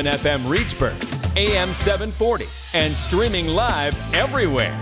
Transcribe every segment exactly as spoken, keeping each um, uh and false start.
seven F M Reedsburg, A M seven forty, and streaming live everywhere.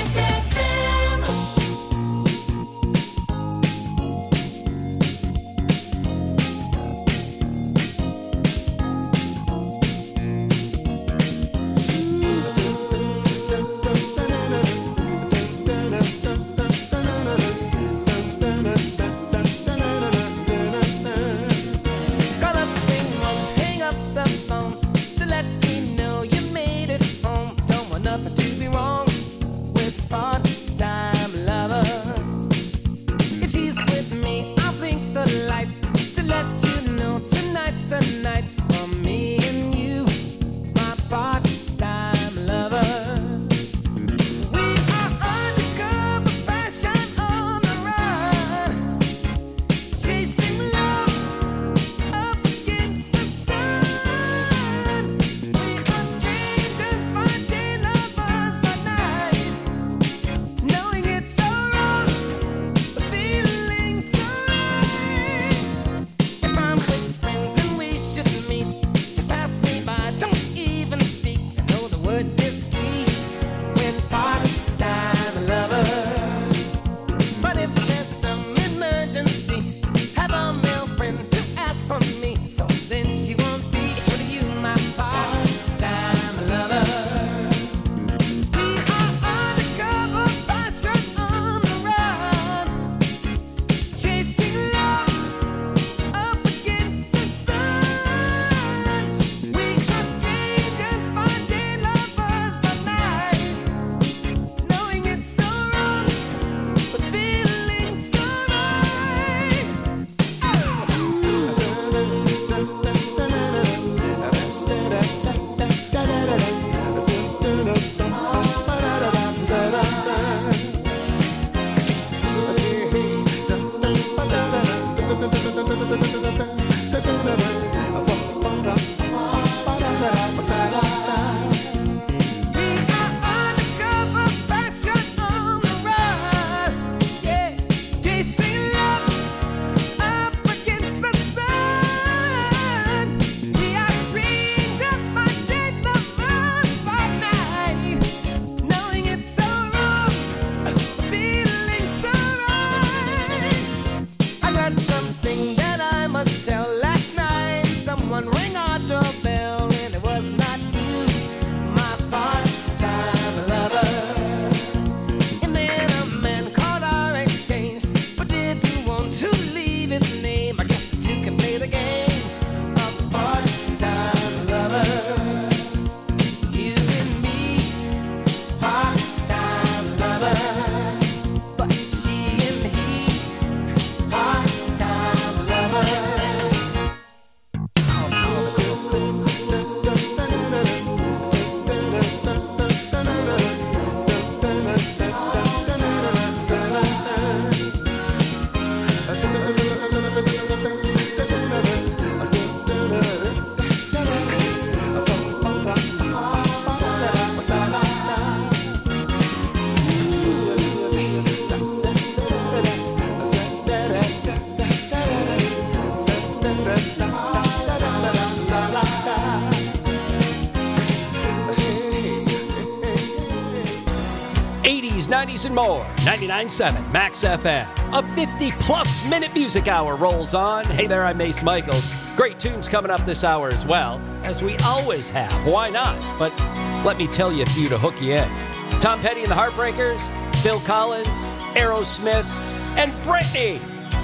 nineties and more. ninety-nine point seven Max F M. A fifty-plus minute music hour rolls on. Hey there, I'm Mace Michaels. Great tunes coming up this hour as well, as we always have. Why not? But let me tell you a few to hook you in. Tom Petty and the Heartbreakers, Phil Collins, Aerosmith, and Britney.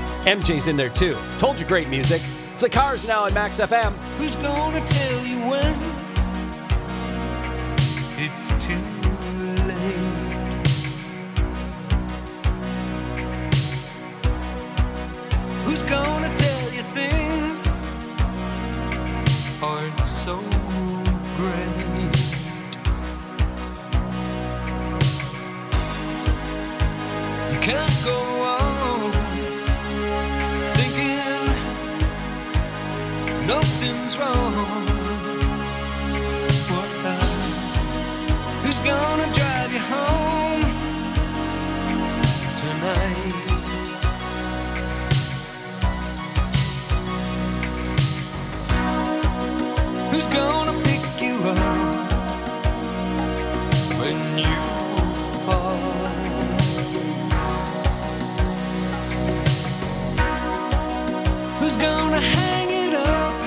M J's in there too. Told you great music. It's the Cars now on Max F M. Who's gonna tell you when it's too late? Who's gonna tell you things aren't so great? You can't go on thinking nothing's wrong. What now? Who's gonna drive you home tonight? Who's gonna are when you fall. Who's gonna hang it up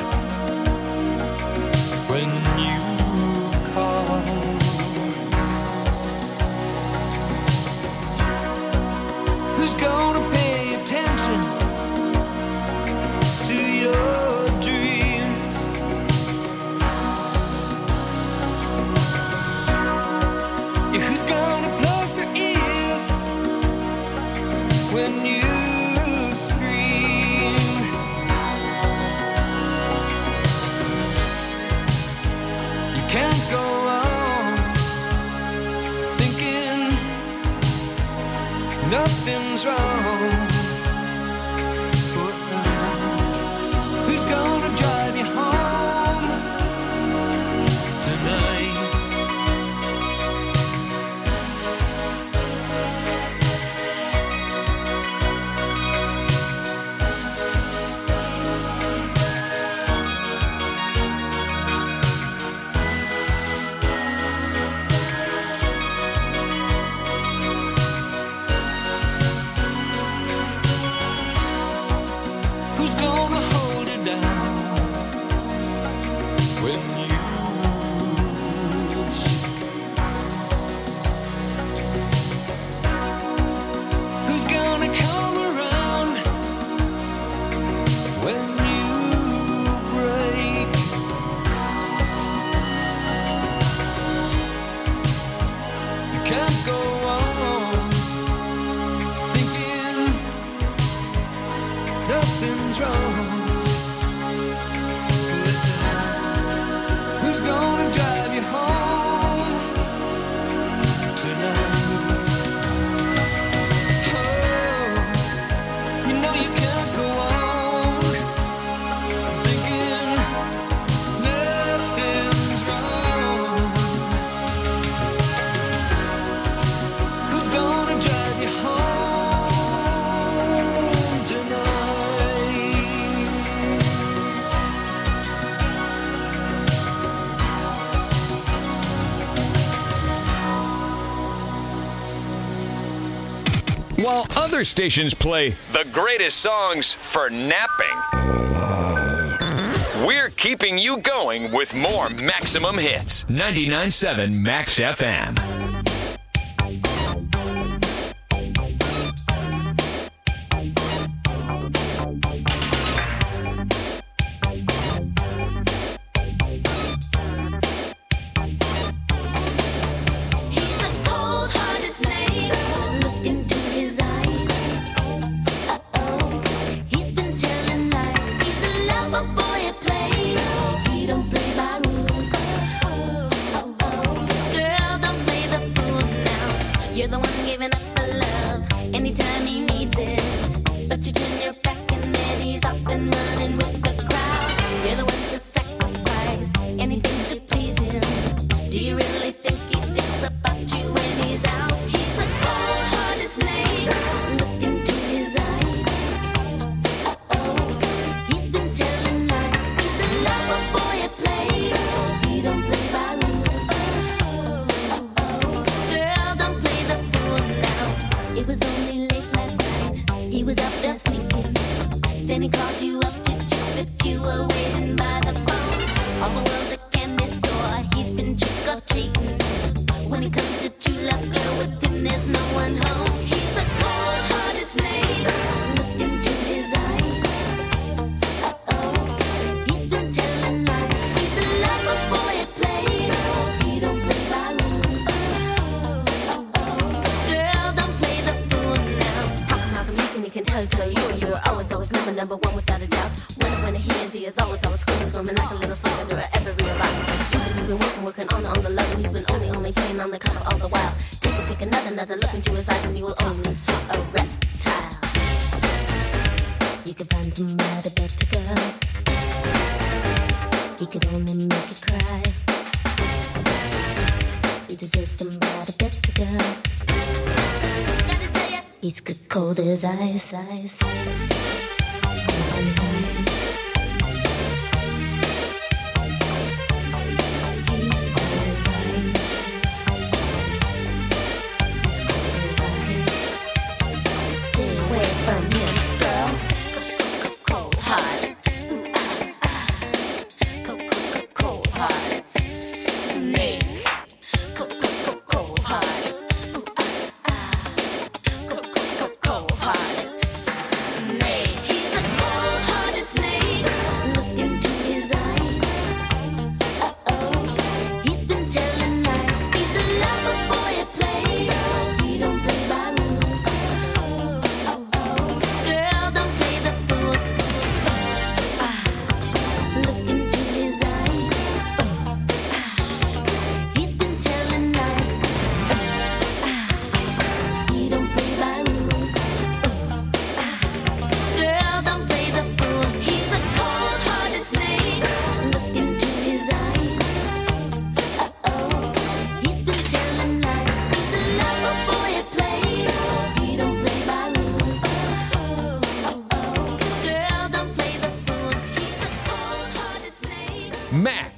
when you call? Who's gonna pay attention to your dreams? Yeah, who's gonna plug their ears when you scream? You can't go on thinking nothing's wrong. Who's gonna drive you home tonight? Who's gonna hold it down when you shake? Who's gonna come around when you break? You can't go on thinking nothing's wrong. Who's gonna drive you home tonight? Oh, you know you can't go on thinking nothing's wrong. Who's gonna drive you home tonight? While other stations play the greatest songs for napping, we're keeping you going with more maximum hits. ninety-nine point seven Max F M. He's a cold-hearted snake. Look into his eyes. Uh-oh, he's been telling lies. He's a lover boy at play. He don't play by rules. Oh-oh, girl, don't play the fool now. You're the one giving up the love anytime he needs it. But you turn your back and then he's off and running with the crowd. You're the one to sacrifice anything to please him. Do you really think he thinks about you when he's out? He's a cold-hearted snake. Look into his eyes. Uh-oh, he's been telling lies. He's a lover boy at play. He don't play by rules. Uh-oh, girl, don't play the fool now. It was only late last night. He was out there sneaking. Then he called you up to check that you were waiting by the phone. All the world's a candy store. He's been trick or treating. When it comes to true love, girl, with him there's no one home. He's a cold-hearted snake. Look into his eyes. Uh-oh, he's been telling lies. He's a lover boy at play. He don't play by rules. Uh-oh, girl, don't play the fool now. How come, how come you can, you can tell, tell you, you were always, always number, number one without a doubt. When, when he is, he is always, always screaming, screaming like a little slug under every realize. You've been, you've been working, working on the, on the love, and he's been only, only playing on the cover all the while. Take it, take another, another look into his eyes, and you will only see a reptile. You could find somebody better, girl. He could only make you cry. You deserve somebody better, girl. Gotta tell ya, he's good cold as ice, ice, ice, ice. He's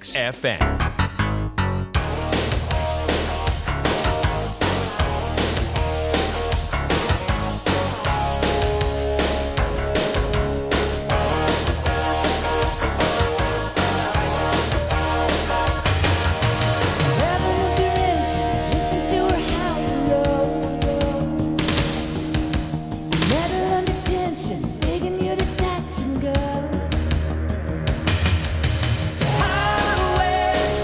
Max F M. Highway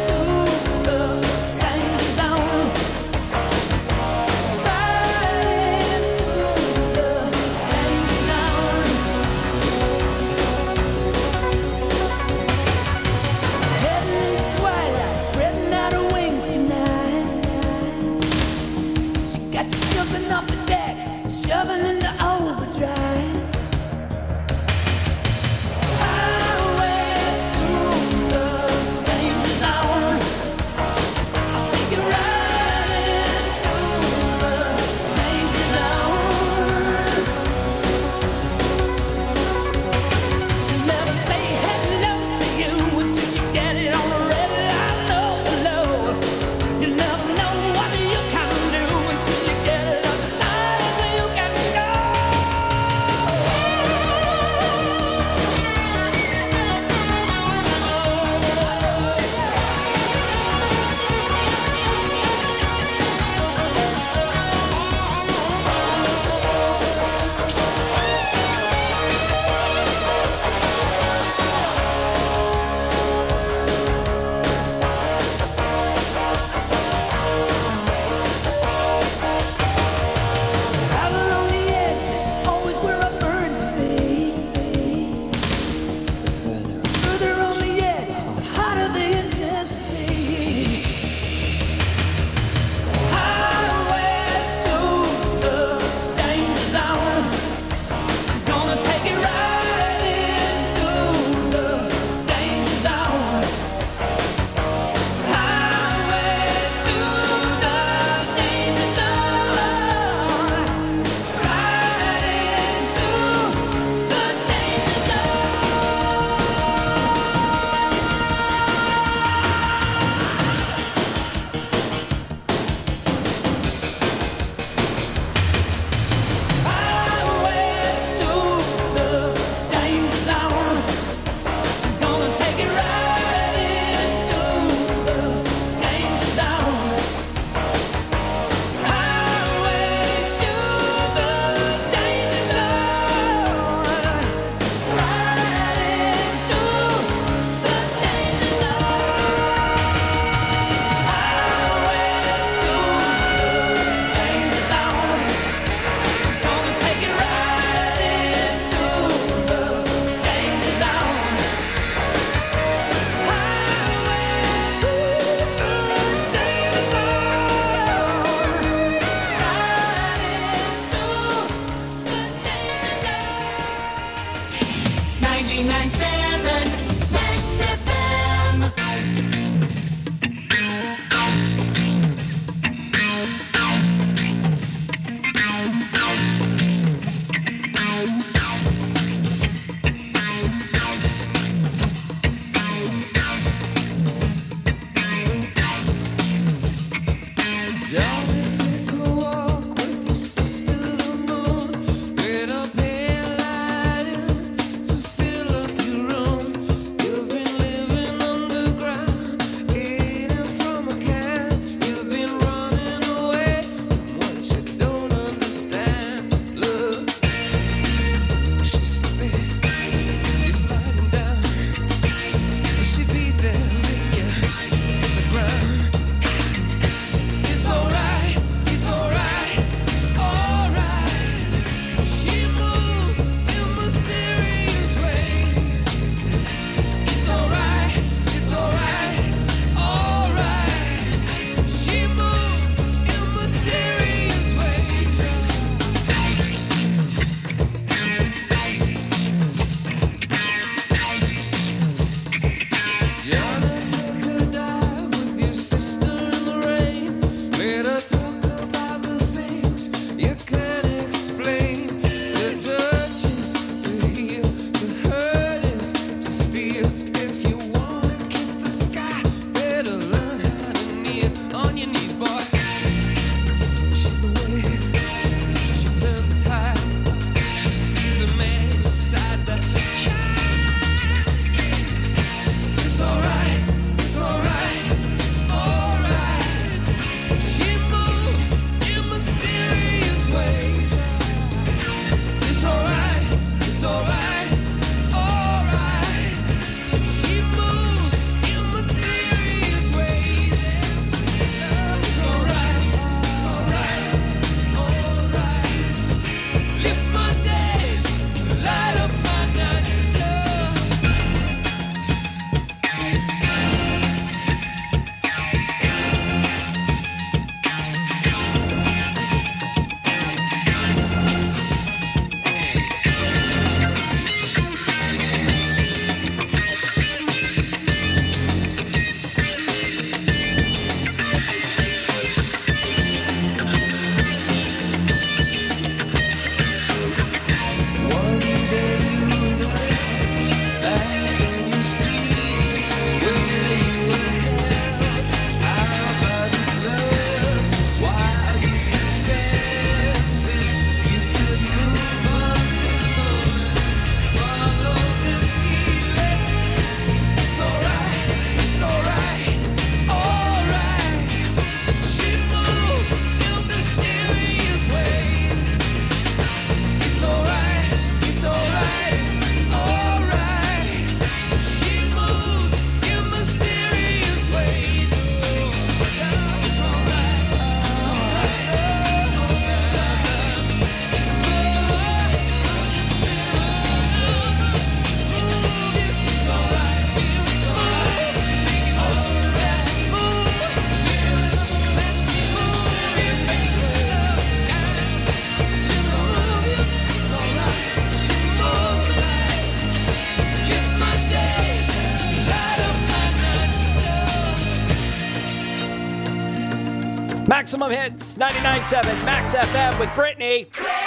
Maximum Hits, ninety-nine point seven Max F M with Brittany.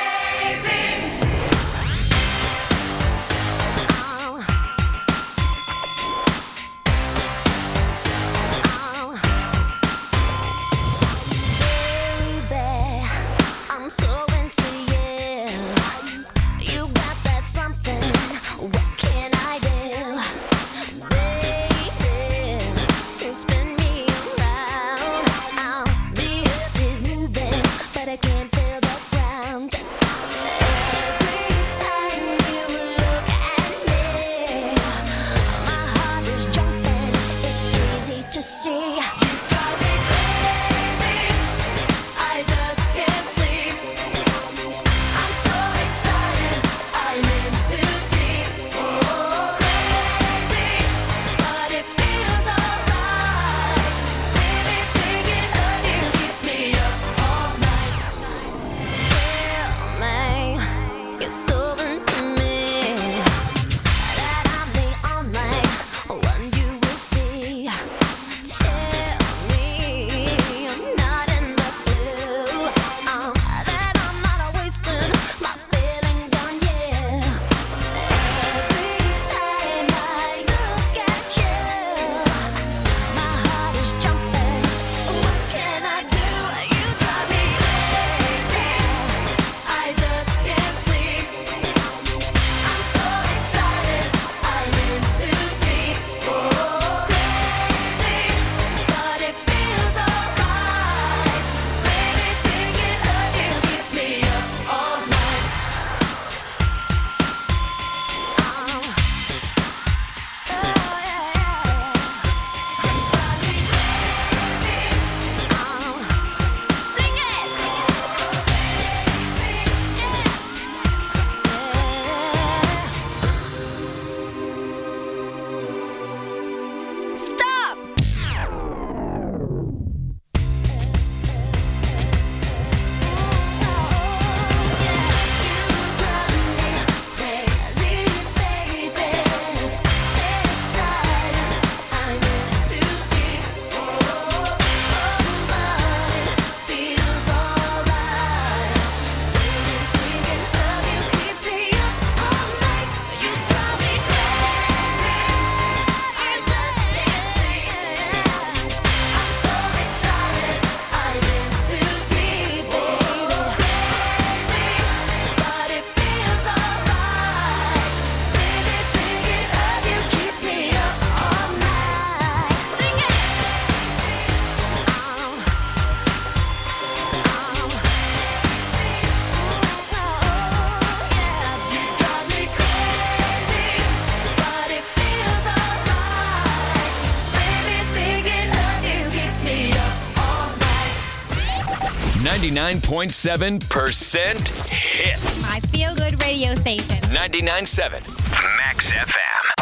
ninety-nine point seven percent hits. My feel-good radio station. ninety-nine point seven Max F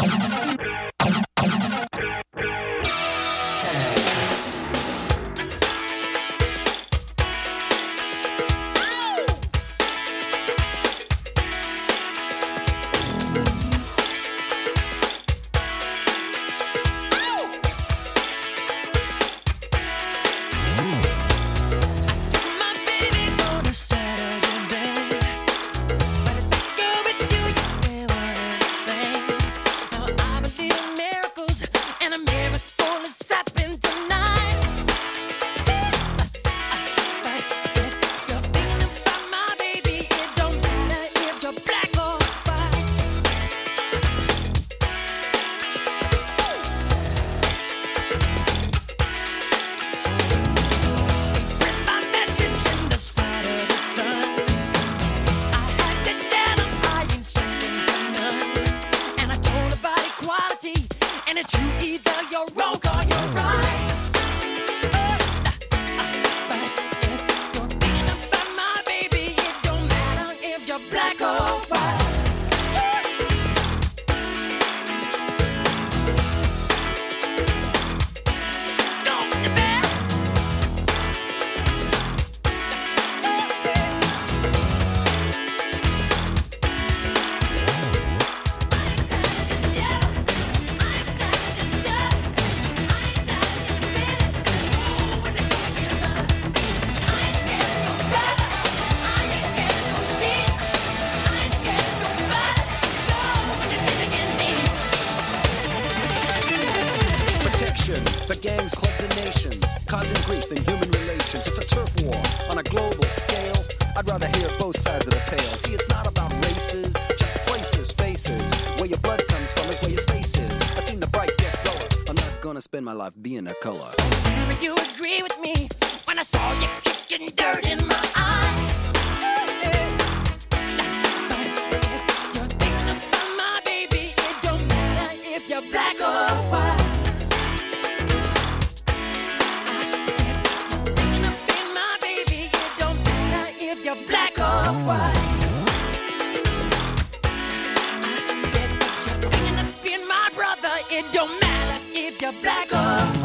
M. Saturday, but if I go with you, you stay what I'm saying. nations, causing grief in human relations. It's a turf war on a global scale. I'd rather hear both sides of the tale. See, it's not about races, just places, faces. Where your blood comes from is where your space is. I seen the bright get duller. I'm not gonna spend my life being a color. Tell me you agree with me when I saw you kicking dirt in my eye. You're thinking about my baby. It don't matter if you're black or white. I said you're thinking about my baby. It don't matter if you're black or white. I said you're thinking about my brother. It don't matter if you're black or white.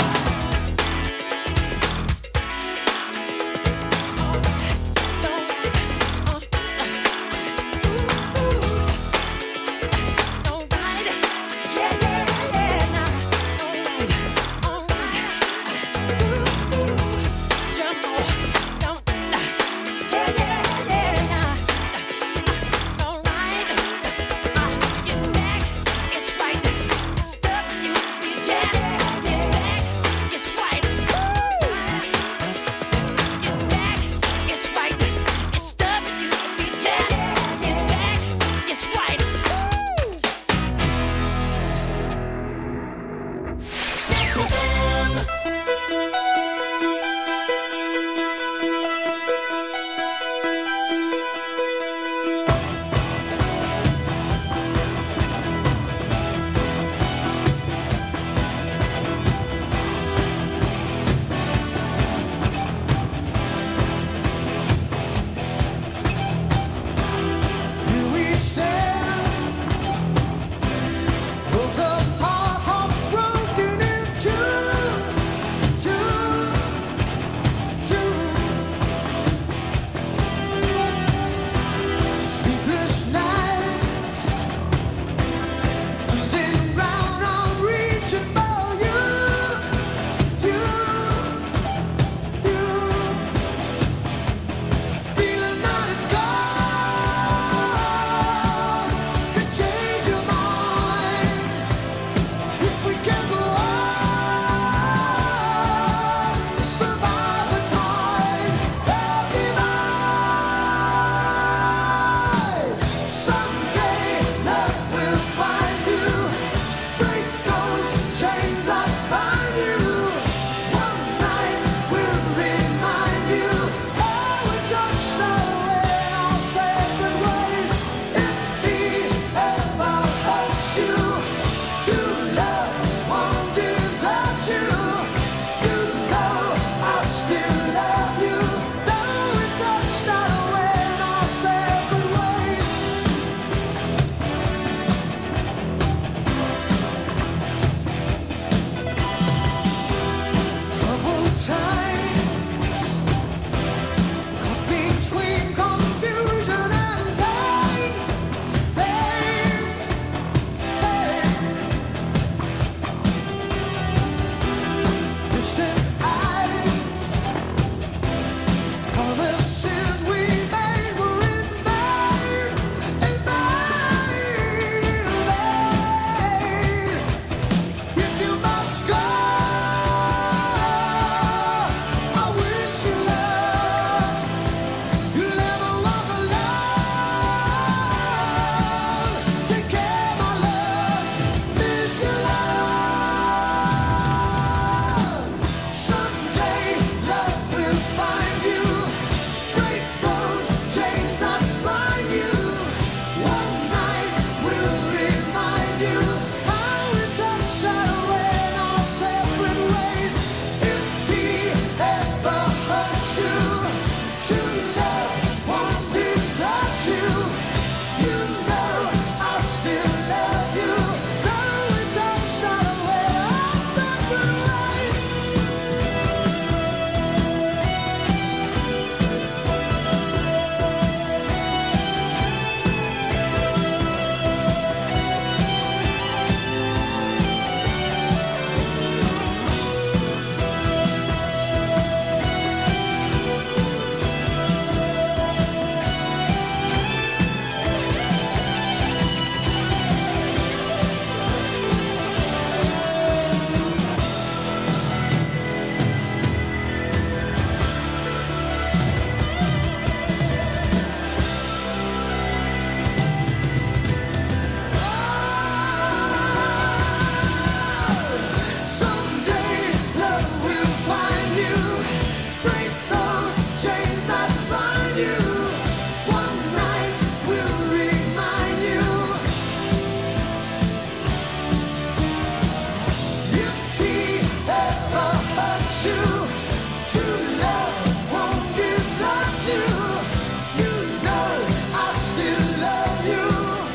desert you. True love won't desert you. You know I still love you.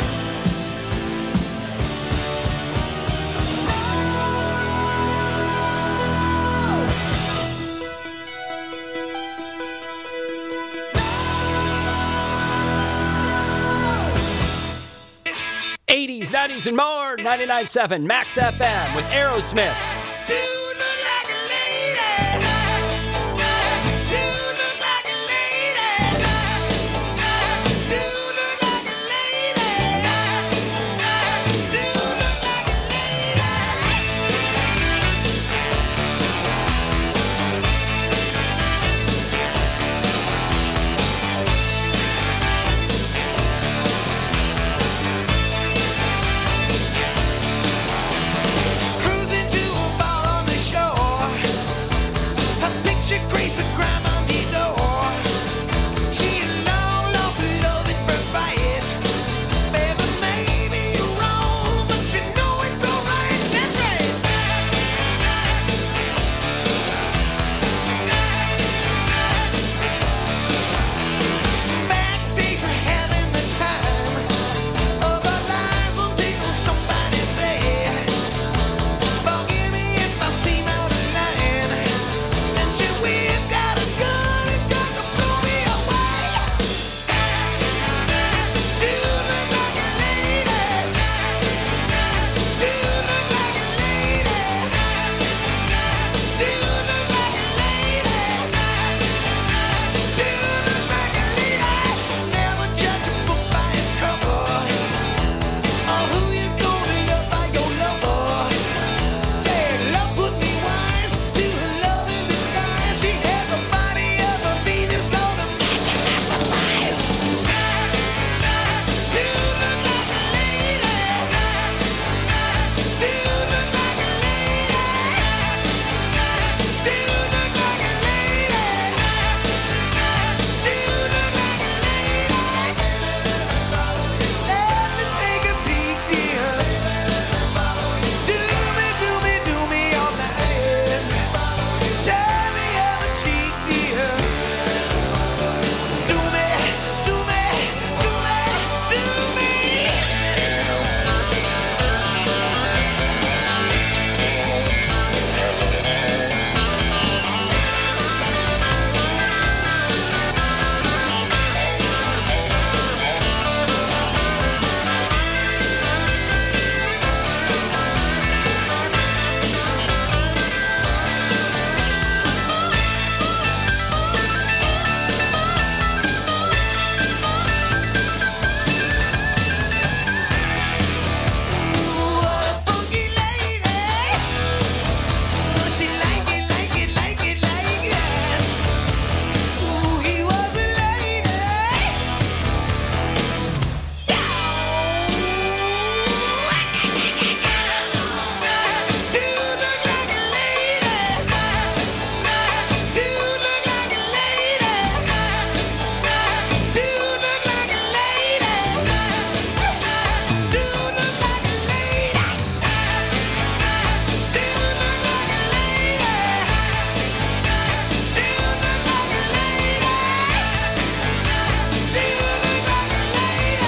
eighties, nineties, and more. ninety-nine point seven Max F M with Aerosmith. You look like a lady. You look like a lady. You look like a lady. You look like a cruising to a bar on the shore. Her picture graced the grime on the door. She had long lost her love at first sight. Baby, maybe you're wrong, but you know it's alright. That's right. Backstage, we're having the time of our lives until somebody said, "Forgive me if I seem out of line." Then she whipped out a gun and tried to blow me away. You look like a lady. You look like a lady. You look like a lady. You look like a lady. Never judge a book by its cover, or who you gonna love by your lover. Said love put me wise to her love in disguise. She had the body of a Venus, Lord of masterpiece. You look like a lady. You look like a lady. You look like a lady. You look like a lady. Let me take a peek, dear. Do me, do me, do me all night. Turn me other cheek, dear. Do me, do me, do me, do me. What a funky lady. She like it, like it, like it, like that. Ooh, he was a lady. You look like a lady. You look like a lady. You look like a lady. You look like a lady. You look like a lady. You look like a lady. You look like a lady.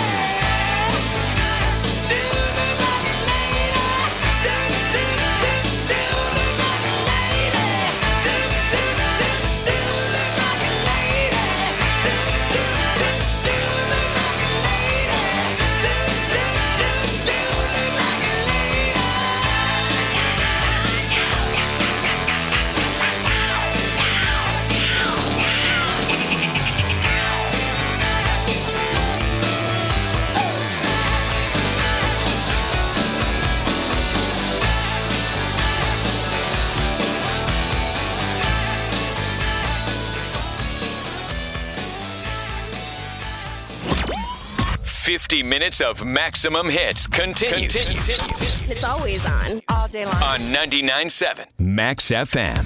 You look like a lady. Do do do do look like a lady. Do do do do look like a lady. Do do do do look like a lady. Do do do do look like a lady. fifty minutes of maximum hits continues, It's always on, all day long. on ninety-nine point seven Max F M.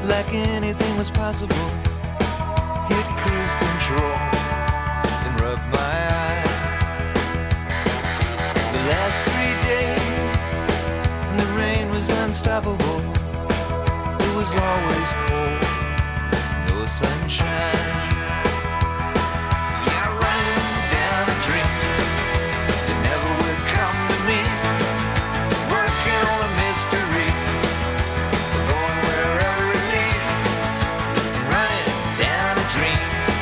like anything was possible. Hit cruise control and rub my eyes. The last three days, when the rain was unstoppable, it was always cold, no sunshine. Yeah, running down a dream that never would come to me, working on a mystery, going wherever it leads, running down a dream.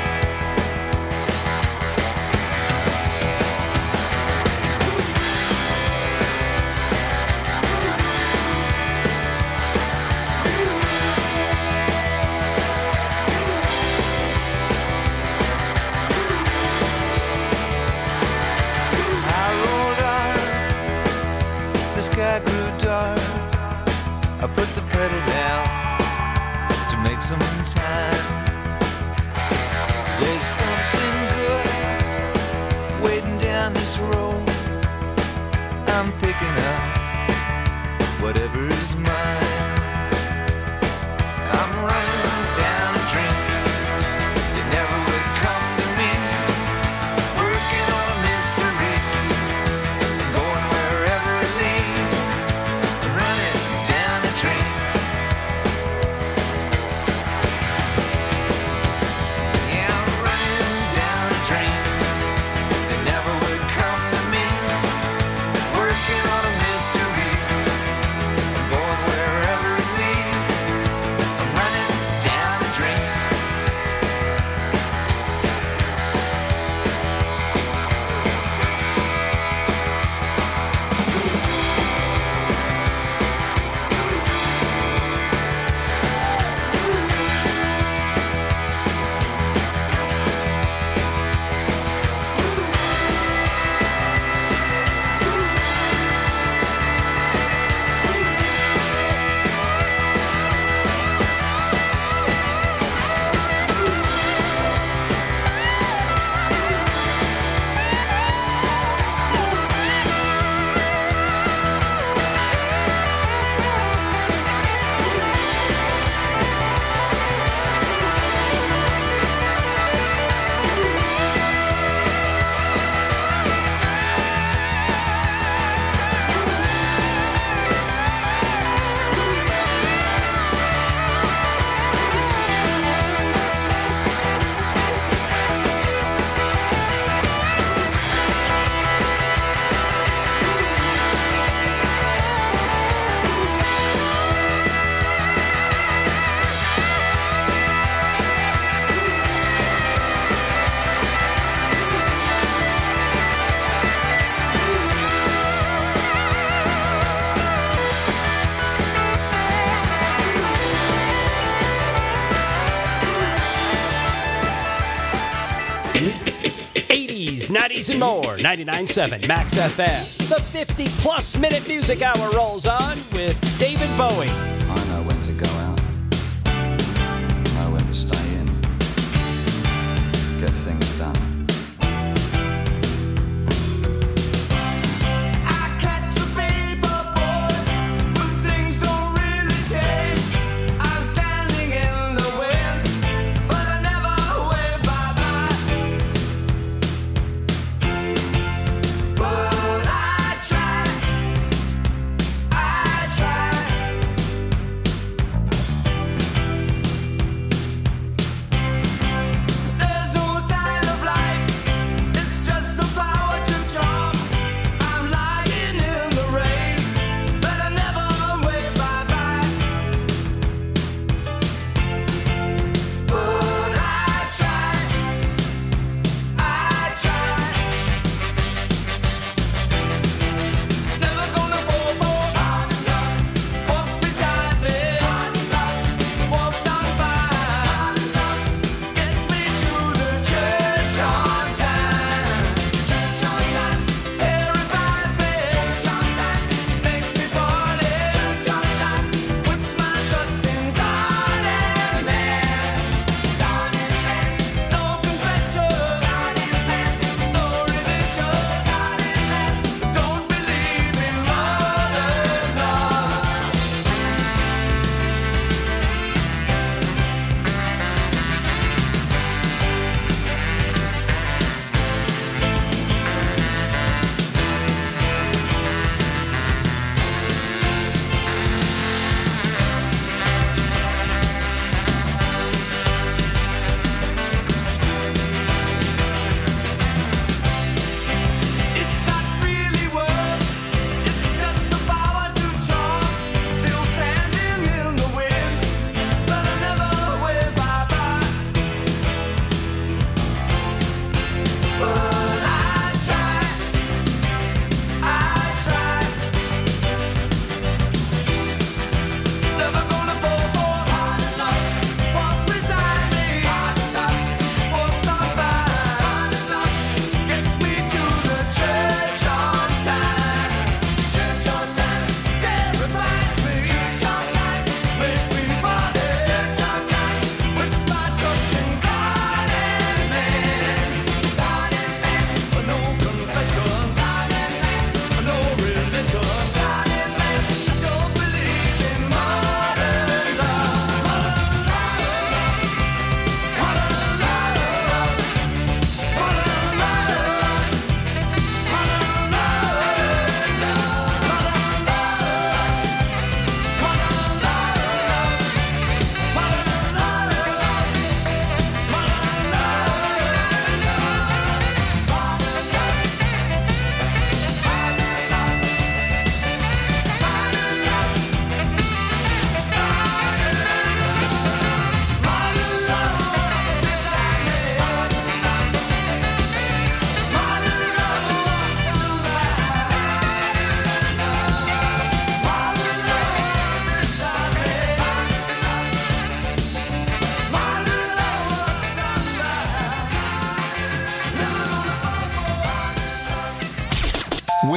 I rolled on, the sky grew dark. I put the pedal down to make some time. There's something good waiting down this road. I'm picking up whatever is mine. I'm running down a dream that never would come to me, working on a mystery, going wherever it leads, running down a dream. Yeah, I'm running down a dream that never would come to me, working on a mystery, going wherever it leads, running down a dream. eighties, nineties, and more. ninety-nine point seven Max F M. The fifty-plus minute music hour rolls on with David Bowie. I know when to go out, know when to stay in, get things done. I catch a paper boy, but things don't really change. I'm standing in the wind, but I never wave bye-bye. But I try, I try.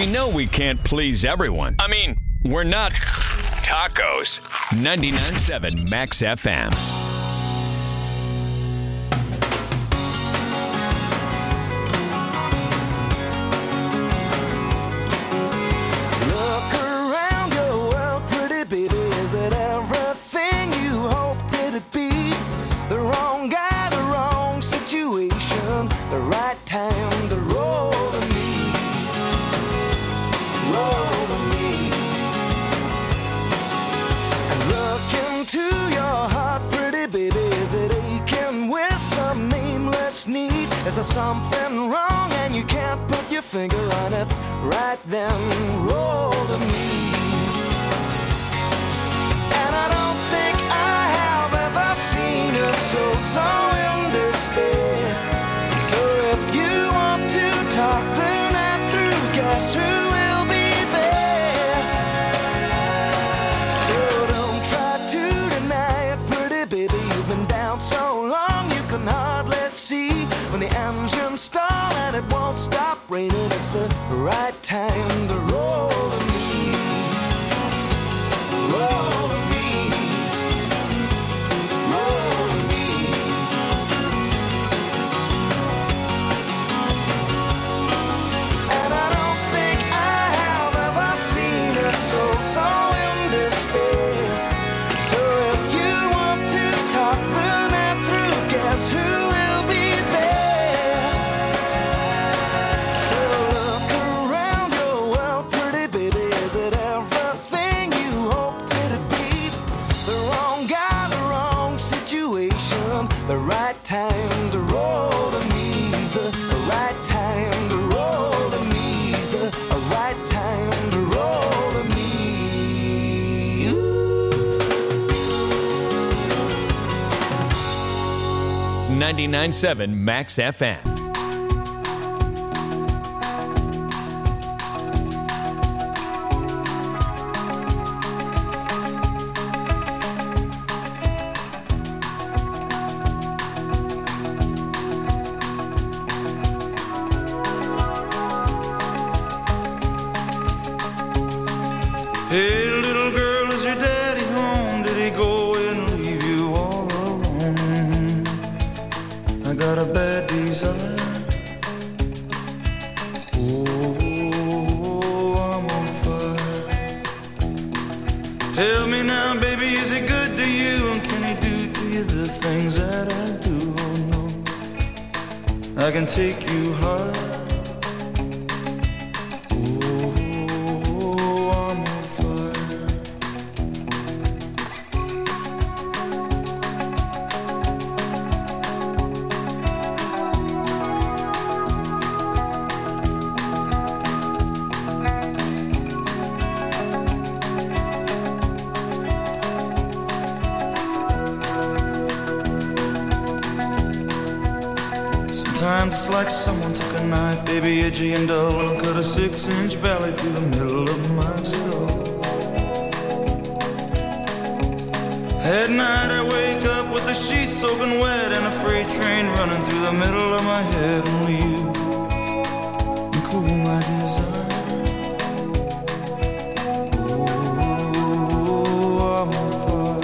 know we can't please everyone. I mean, we're not tacos. ninety-nine point seven Max F M. Look around your world, pretty baby. Is it everything you hoped it'd be? The wrong guy, the wrong situation, the right time to roll to me. Roll to me. And look into your heart, pretty baby. Is it aching with some nameless need? Is there something wrong and you can't put your finger on it? Right then, roll to me. And I don't think I have ever seen a soul so in despair. So if you want to talk the night through, guess who will be there? So don't try to deny it, pretty baby. You've been down so long you can hardly see. When the engines stall and it won't stop raining, it's the right time to roll to me. Roll to me. Roll to me. And I don't think I have ever seen a soul so in despair. So if you want to talk the night through, guess who will be there? So look around your world, pretty baby. Is it everything you hoped it'd be? The wrong guy, the wrong situation, the right time to roll to me. The, the right time to roll to me. The, the right time to roll to me. ninety-nine point seven Max F M. Hey, little girl, is your daddy home? Did he go and leave you all alone? I got a bad desire. Oh, I'm on fire. Tell me now, baby, is he good to you? And can he do to you the things that I do? Oh, no, I can take you high. Sometimes it's like someone took a knife, baby, edgy and dull, and cut a six-inch valley through the middle of my skull. At night I wake up with the sheets soaking wet and a freight train running through the middle of my head. Only you can cool my desire. Oh, I'm on fire.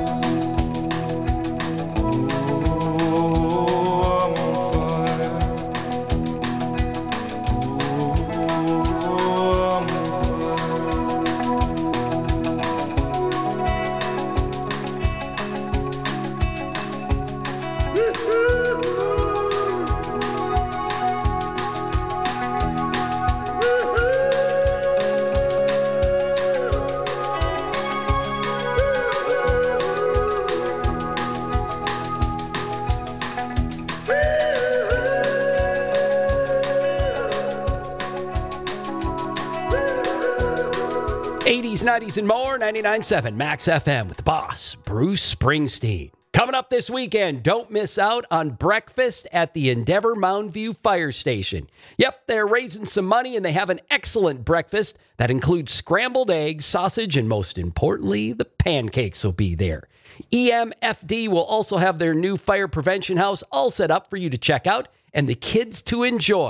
eighties, nineties, and more. ninety-nine point seven Max F M with the boss, Bruce Springsteen. Coming up this weekend, don't miss out on breakfast at the Endeavor Mound View Fire Station. Yep, they're raising some money and they have an excellent breakfast that includes scrambled eggs, sausage, and most importantly, the pancakes will be there. E M F D will also have their new fire prevention house all set up for you to check out and the kids to enjoy.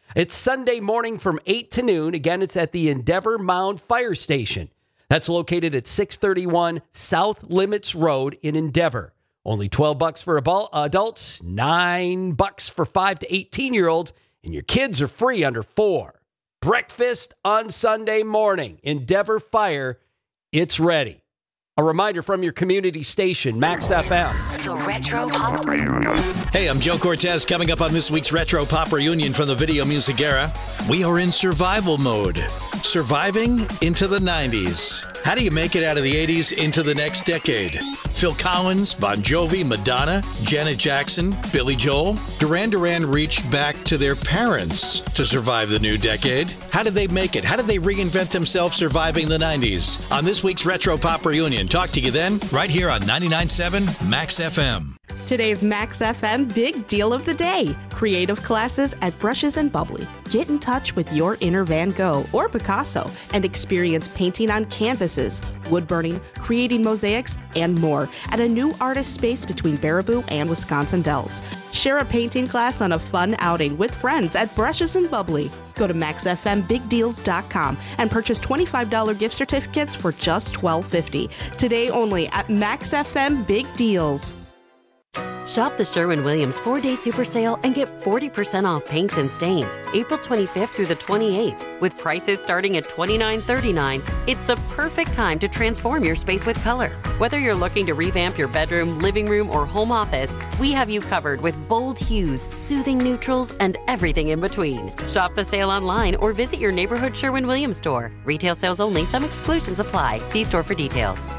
It's Sunday morning from eight to noon. Again, it's at the Endeavor Mound Fire Station. That's located at six thirty-one South Limits Road in Endeavor. Only twelve bucks for adults, nine bucks for five to eighteen-year-olds, and your kids are free under four. Breakfast on Sunday morning. Endeavor Fire, it's ready. A reminder from your community station, Max F M. The Retro Pop. Hey, I'm Joe Cortez. Coming up on this week's Retro Pop Reunion from the Video Music Era, we are in survival mode. Surviving into the nineties. How do you make it out of the eighties into the next decade? Phil Collins, Bon Jovi, Madonna, Janet Jackson, Billy Joel. Duran Duran reached back to their parents to survive the new decade. How did they make it? How did they reinvent themselves surviving the nineties? On this week's Retro Pop Reunion. Talk to you then, right here on ninety-nine point seven Max F M. Today's Max F M Big Deal of the Day. Creative classes at Brushes and Bubbly. Get in touch with your inner Van Gogh or Picasso and experience painting on canvases, wood burning, creating mosaics, and more at a new artist space between Baraboo and Wisconsin Dells. Share a painting class on a fun outing with friends at Brushes and Bubbly. Go to max f m big deals dot com and purchase twenty-five dollars gift certificates for just twelve fifty. Today only at Max F M Big Deals. Shop the Sherwin-Williams four-day super sale and get forty percent off paints and stains April twenty-fifth through the twenty-eighth. With prices starting at twenty-nine thirty-nine, it's the perfect time to transform your space with color. Whether you're looking to revamp your bedroom, living room, or home office, we have you covered with bold hues, soothing neutrals, and everything in between. Shop the sale online or visit your neighborhood Sherwin-Williams store. Retail sales only. Some exclusions apply. See store for details.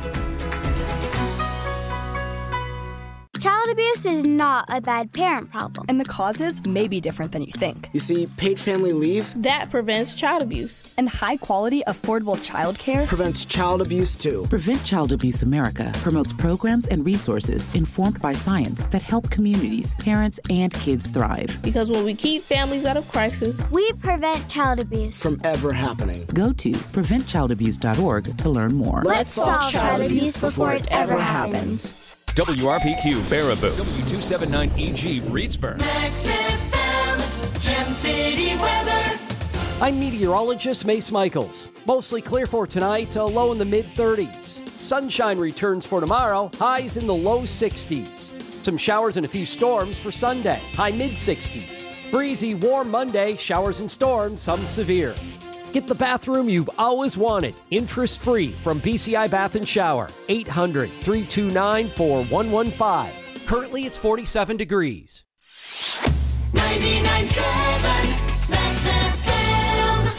Child abuse is not a bad parent problem. And the causes may be different than you think. You see, paid family leave, that prevents child abuse. And high-quality, affordable child care prevents child abuse, too. Prevent Child Abuse America promotes programs and resources informed by science that help communities, parents, and kids thrive. Because when we keep families out of crisis, we prevent child abuse from ever happening. Go to prevent child abuse dot org to learn more. Let's solve child abuse before it ever happens. W R P Q Baraboo, W two seventy-nine E G Reedsburg. Max F M, Gem City weather. I'm meteorologist Mace Michaels. Mostly clear for tonight, a low in the mid thirties. Sunshine returns for tomorrow, highs in the low sixties. Some showers and a few storms for Sunday, high mid sixties. Breezy, warm Monday, showers and storms, some severe. Get the bathroom you've always wanted, interest-free from B C I Bath and Shower, eight hundred, three two nine, four one one five. Currently, it's forty-seven degrees. ninety-nine point seven Max F M.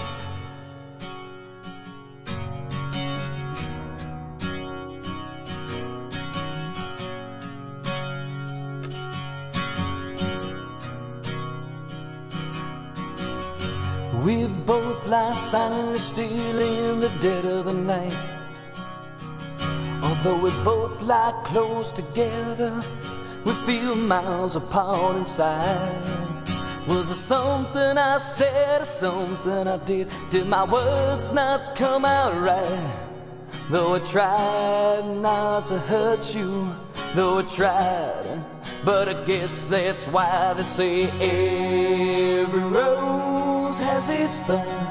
We both lie silently still in the dead of the night. Although we both lie close together, we feel miles apart inside. Was it something I said or something I did? Did my words not come out right? Though I tried not to hurt you, though I tried, but I guess that's why they say every rose has its thorn.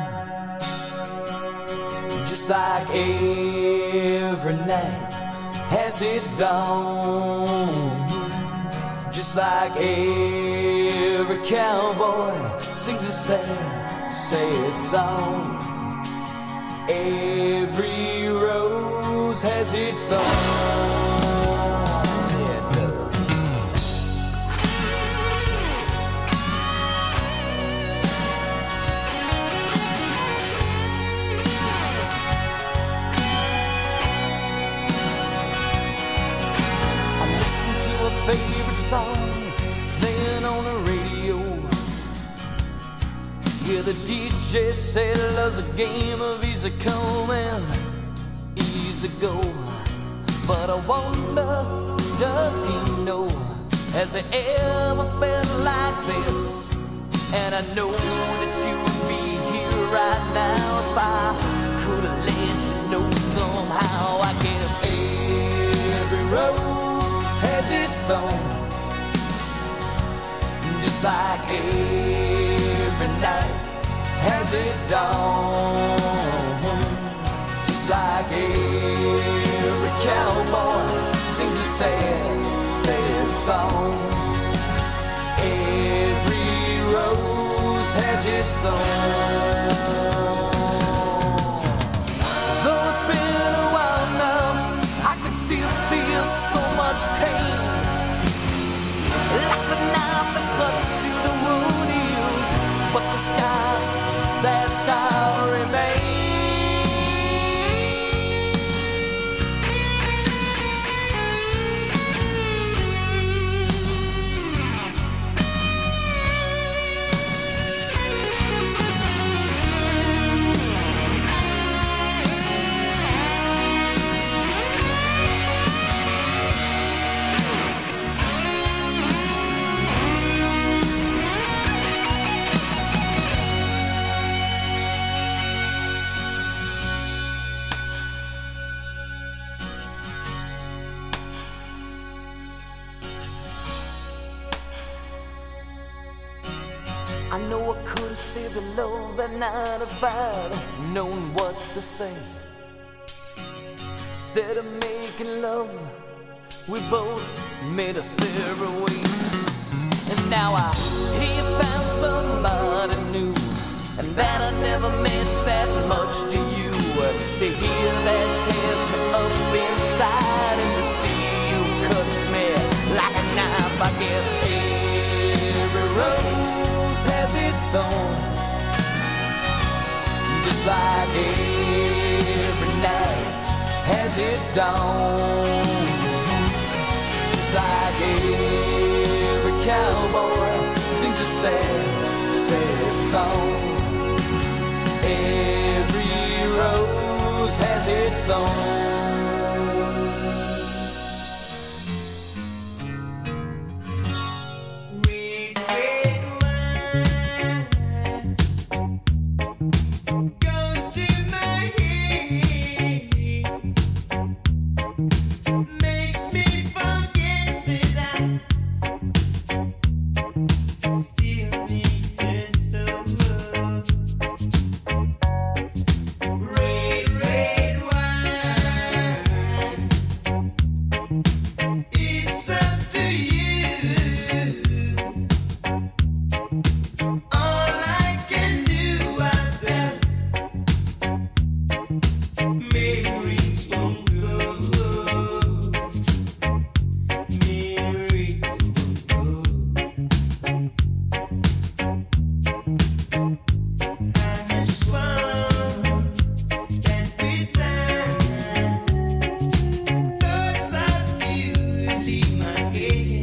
Just like every night has its dawn. Just like every cowboy sings a sad, sad song. Every rose has its thorn. Favorite song playing on the radio. Yeah, the D J said love's a game of easy come and easy go. But I wonder, does he know? Has it ever been like this? And I know that you would be here right now if I could have let you know somehow. I guess every rose has its thorn, just like every has its dawn. Just like every cowboy sings a sad, sad song. Every rose has its thorn. Though it's been a while now, I can still feel so much pain. Like the knife that cuts you, the wound heals, but the scar, that scar remains. I know I could have saved the love that night if I'd known what to say. Instead of making love, we both made us separate ways. And now I hear you found somebody new, and that I never meant that much to you. To hear that tears me up inside, and to see you cuts me like a knife. I guess every rose has its thorn, just like every night has its dawn. Just like every cowboy sings a sad, sad song. Every rose has its thorn. Yeah.